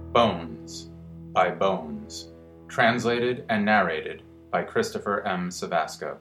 Bones by Bones, translated and narrated by Christopher M. Savasco.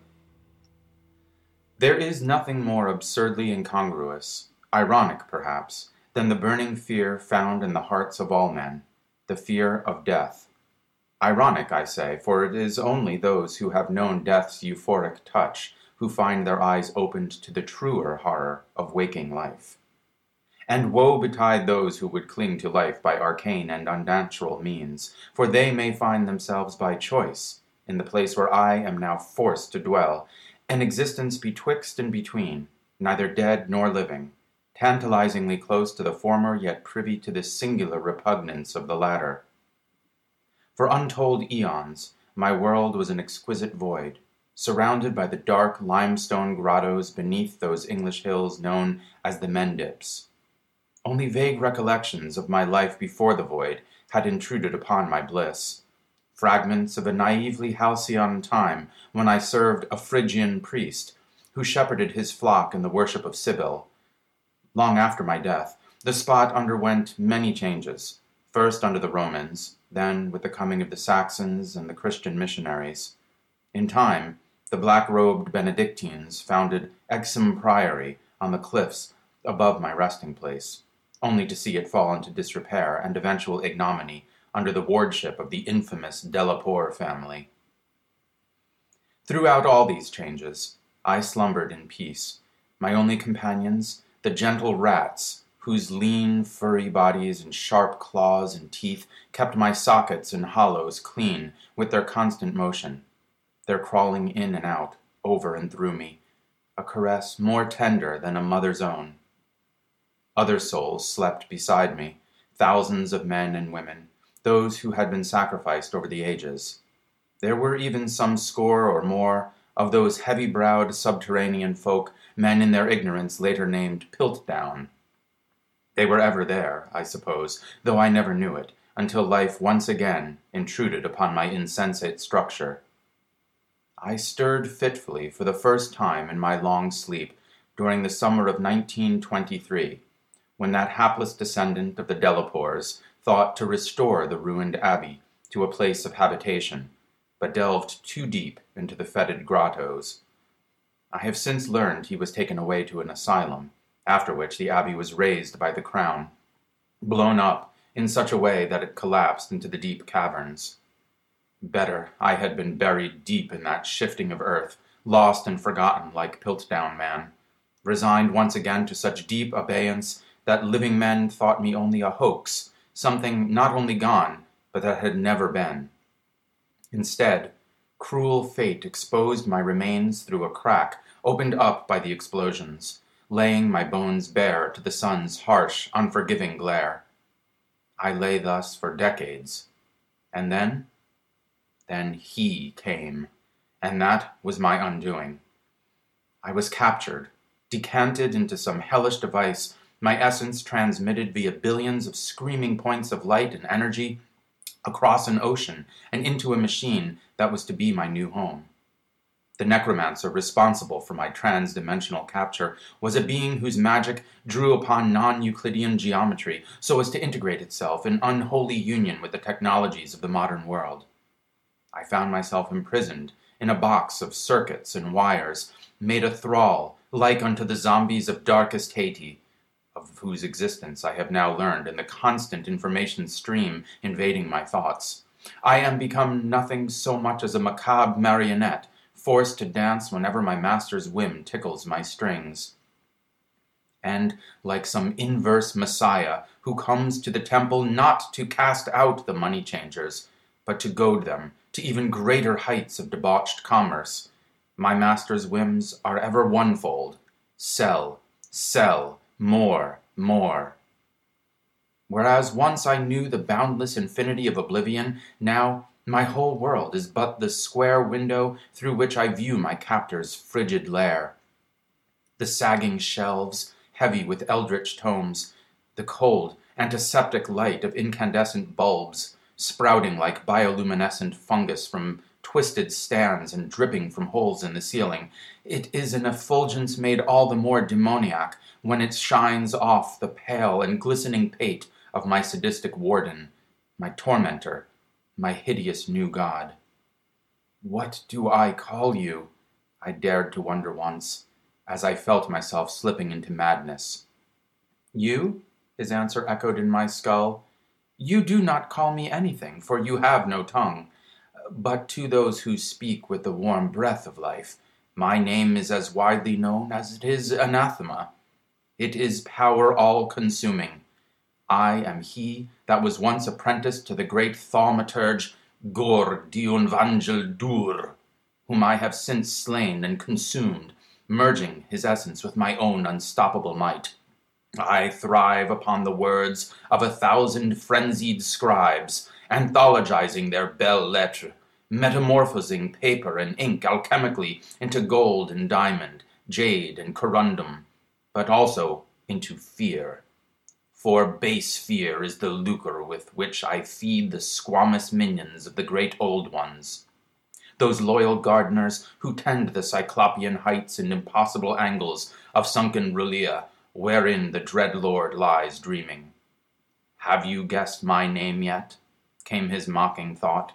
There is nothing more absurdly incongruous, ironic perhaps, than the burning fear found in the hearts of all men, the fear of death. Ironic, I say, for it is only those who have known death's euphoric touch who find their eyes opened to the truer horror of waking life. And woe betide those who would cling to life by arcane and unnatural means, for they may find themselves by choice in the place where I am now forced to dwell, an existence betwixt and between, neither dead nor living, tantalizingly close to the former, yet privy to the singular repugnance of the latter. For untold eons, my world was an exquisite void, surrounded by the dark limestone grottos beneath those English hills known as the Mendips. Only vague recollections of my life before the void had intruded upon my bliss. Fragments of a naively halcyon time when I served a Phrygian priest who shepherded his flock in the worship of Cybele. Long after my death, the spot underwent many changes, first under the Romans, then with the coming of the Saxons and the Christian missionaries. In time, the black-robed Benedictines founded Exum Priory on the cliffs above my resting place, only to see it fall into disrepair and eventual ignominy under the wardship of the infamous Delaporte family. Throughout all these changes, I slumbered in peace. My only companions, the gentle rats, whose lean, furry bodies and sharp claws and teeth kept my sockets and hollows clean with their constant motion, their crawling in and out, over and through me, a caress more tender than a mother's own. Other souls slept beside me, thousands of men and women, those who had been sacrificed over the ages. There were even some score or more of those heavy-browed subterranean folk men in their ignorance later named Piltdown. They were ever there, I suppose, though I never knew it, until life once again intruded upon my insensate structure. I stirred fitfully for the first time in my long sleep during the summer of 1923, when that hapless descendant of the Delaportes thought to restore the ruined abbey to a place of habitation, but delved too deep into the fetid grottos. I have since learned he was taken away to an asylum, after which the abbey was razed by the crown, blown up in such a way that it collapsed into the deep caverns. Better I had been buried deep in that shifting of earth, lost and forgotten like Piltdown man, resigned once again to such deep abeyance that living men thought me only a hoax, something not only gone, but that had never been. Instead, cruel fate exposed my remains through a crack opened up by the explosions, laying my bones bare to the sun's harsh, unforgiving glare. I lay thus for decades, and then he came, and that was my undoing. I was captured, decanted into some hellish device, my essence transmitted via billions of screaming points of light and energy across an ocean and into a machine that was to be my new home. The necromancer responsible for my trans-dimensional capture was a being whose magic drew upon non-Euclidean geometry so as to integrate itself in unholy union with the technologies of the modern world. I found myself imprisoned in a box of circuits and wires, made a thrall like unto the zombies of darkest Haiti, of whose existence I have now learned in the constant information stream invading my thoughts. I am become nothing so much as a macabre marionette, forced to dance whenever my master's whim tickles my strings. And, like some inverse messiah who comes to the temple not to cast out the money-changers, but to goad them to even greater heights of debauched commerce, my master's whims are ever onefold: sell, sell, more. Whereas once I knew the boundless infinity of oblivion, now my whole world is but the square window through which I view my captor's frigid lair. The sagging shelves, heavy with eldritch tomes, the cold, antiseptic light of incandescent bulbs, sprouting like bioluminescent fungus from twisted stands and dripping from holes in the ceiling. It is an effulgence made all the more demoniac when it shines off the pale and glistening pate of my sadistic warden, my tormentor, my hideous new god. What do I call you? I dared to wonder once, as I felt myself slipping into madness. You? His answer echoed in my skull. You do not call me anything, for you have no tongue. But to those who speak with the warm breath of life, my name is as widely known as it is anathema. It is power all-consuming. I am he that was once apprenticed to the great thaumaturge Gur Dionvangel Dur, whom I have since slain and consumed, merging his essence with my own unstoppable might. I thrive upon the words of 1,000 frenzied scribes, anthologizing their belles lettres, metamorphosing paper and ink alchemically into gold and diamond, jade and corundum, but also into fear. For base fear is the lucre with which I feed the squamous minions of the great old ones, those loyal gardeners who tend the cyclopean heights and impossible angles of sunken Rulea, wherein the dread lord lies dreaming. Have you guessed my name yet? Came his mocking thought.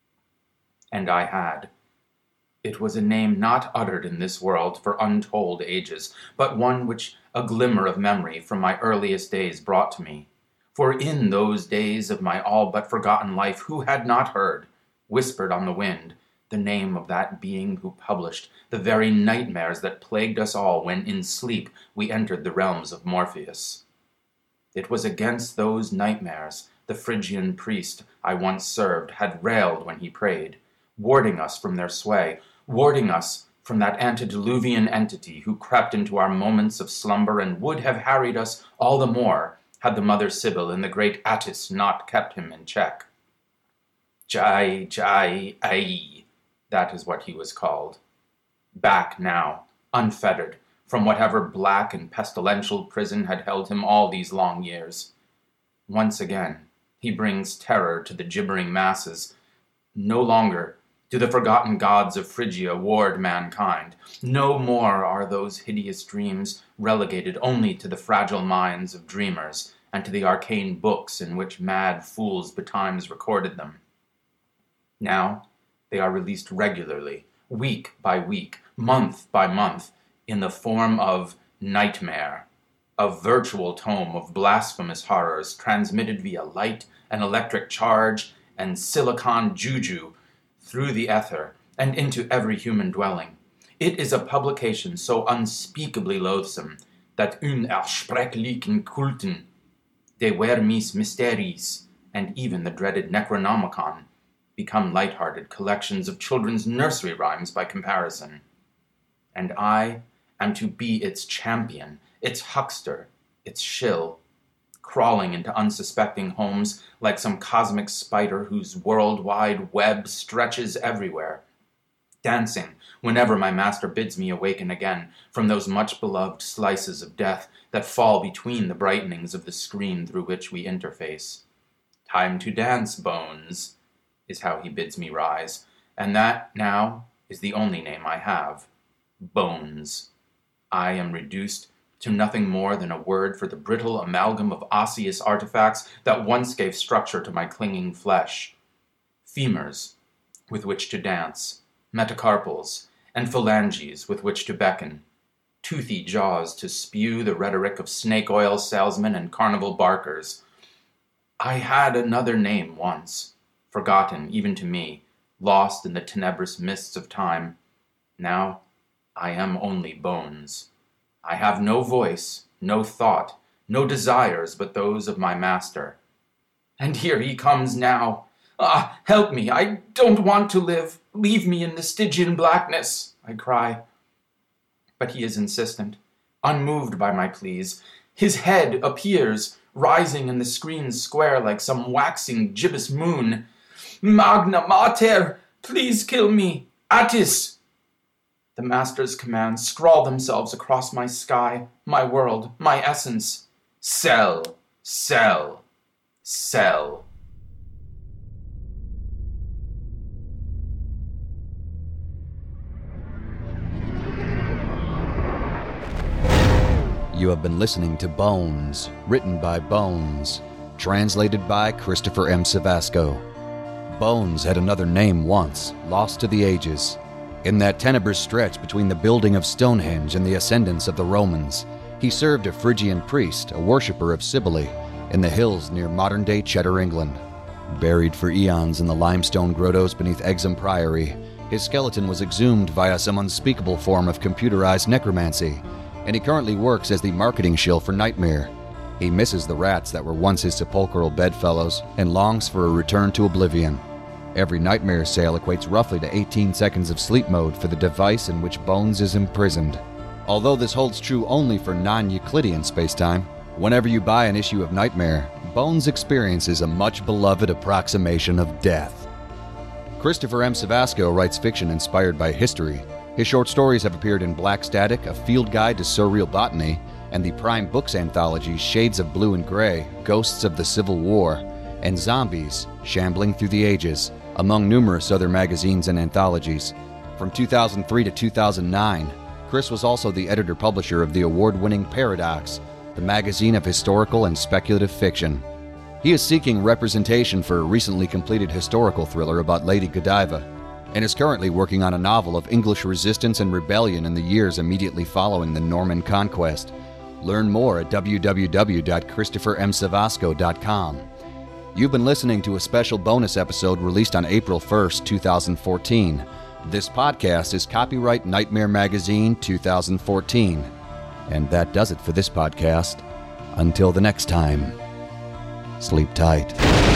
And I had. It was a name not uttered in this world for untold ages, but one which a glimmer of memory from my earliest days brought to me. For in those days of my all but forgotten life, who had not heard, whispered on the wind, the name of that being who published the very nightmares that plagued us all when in sleep we entered the realms of Morpheus? It was against those nightmares the Phrygian priest I once served had railed when he prayed, warding us from their sway, warding us from that antediluvian entity who crept into our moments of slumber and would have harried us all the more had the mother Sibyl and the great Attis not kept him in check. Jai, Ai, that is what he was called. Back now, unfettered, from whatever black and pestilential prison had held him all these long years. Once again, he brings terror to the gibbering masses. No longer do the forgotten gods of Phrygia ward mankind. No more are those hideous dreams relegated only to the fragile minds of dreamers and to the arcane books in which mad fools betimes recorded them. Now they are released regularly, week by week, month by month, in the form of Nightmare, a virtual tome of blasphemous horrors transmitted via light and electric charge and silicon juju through the ether and into every human dwelling. It is a publication so unspeakably loathsome that unersprechlichen Kulten, de Vermis Mysteries, and even the dreaded Necronomicon become light-hearted collections of children's nursery rhymes by comparison. And I am to be its champion, its huckster, its shill, crawling into unsuspecting homes like some cosmic spider whose worldwide web stretches everywhere, dancing whenever my master bids me awaken again from those much-beloved slices of death that fall between the brightenings of the screen through which we interface. Time to dance, Bones, is how he bids me rise, and that, now, is the only name I have. Bones. I am reduced to nothing more than a word for the brittle amalgam of osseous artifacts that once gave structure to my clinging flesh. Femurs with which to dance, metacarpals, and phalanges with which to beckon, toothy jaws to spew the rhetoric of snake oil salesmen and carnival barkers. I had another name once, forgotten even to me, lost in the tenebrous mists of time. Now I am only Bones. I have no voice, no thought, no desires but those of my master. And here he comes now. Ah, help me, I don't want to live. Leave me in the Stygian blackness, I cry. But he is insistent, unmoved by my pleas. His head appears, rising in the screen's square like some waxing gibbous moon. Magna Mater, please kill me. Attis! The master's commands scrawl themselves across my sky, my world, my essence. Sell, sell, sell. You have been listening to Bones, written by Bones, translated by Christopher M. Savasco. Bones had another name once, lost to the ages. In that tenebrous stretch between the building of Stonehenge and the ascendance of the Romans, he served a Phrygian priest, a worshipper of Cybele, in the hills near modern-day Cheddar, England. Buried for eons in the limestone grottos beneath Exham Priory, his skeleton was exhumed via some unspeakable form of computerized necromancy, and he currently works as the marketing shill for Nightmare. He misses the rats that were once his sepulchral bedfellows and longs for a return to oblivion. Every Nightmare sale equates roughly to 18 seconds of sleep mode for the device in which Bones is imprisoned. Although this holds true only for non-Euclidean spacetime, whenever you buy an issue of Nightmare, Bones experiences a much-beloved approximation of death. Christopher M. Savasco writes fiction inspired by history. His short stories have appeared in Black Static, A Field Guide to Surreal Botany, and the Prime Books anthology Shades of Blue and Gray, Ghosts of the Civil War, and Zombies, Shambling Through the Ages, among numerous other magazines and anthologies. From 2003 to 2009, Chris was also the editor-publisher of the award-winning Paradox, the magazine of historical and speculative fiction. He is seeking representation for a recently completed historical thriller about Lady Godiva, and is currently working on a novel of English resistance and rebellion in the years immediately following the Norman Conquest. Learn more at www.christophermsavasco.com. You've been listening to a special bonus episode released on April 1st, 2014. This podcast is copyright Nightmare Magazine 2014. And that does it for this podcast. Until the next time, sleep tight.